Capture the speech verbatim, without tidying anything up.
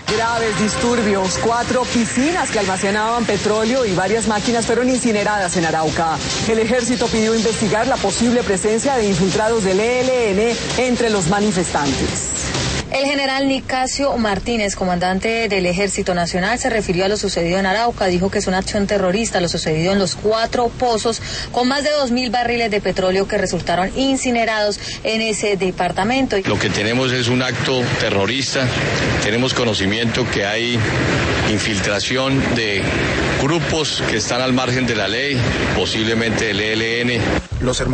Graves disturbios. Cuatro piscinas que almacenaban petróleo y varias máquinas fueron incineradas en Arauca. El ejército pidió investigar la posible presencia de infiltrados del E L N entre los manifestantes. El general Nicasio Martínez, comandante del Ejército Nacional, se refirió a lo sucedido en Arauca. Dijo que es una acción terrorista lo sucedido en los cuatro pozos con más de dos mil barriles de petróleo que resultaron incinerados en ese departamento. Lo que tenemos es un acto terrorista. Tenemos conocimiento que hay infiltración de grupos que están al margen de la ley, posiblemente el E L N. Los hermanos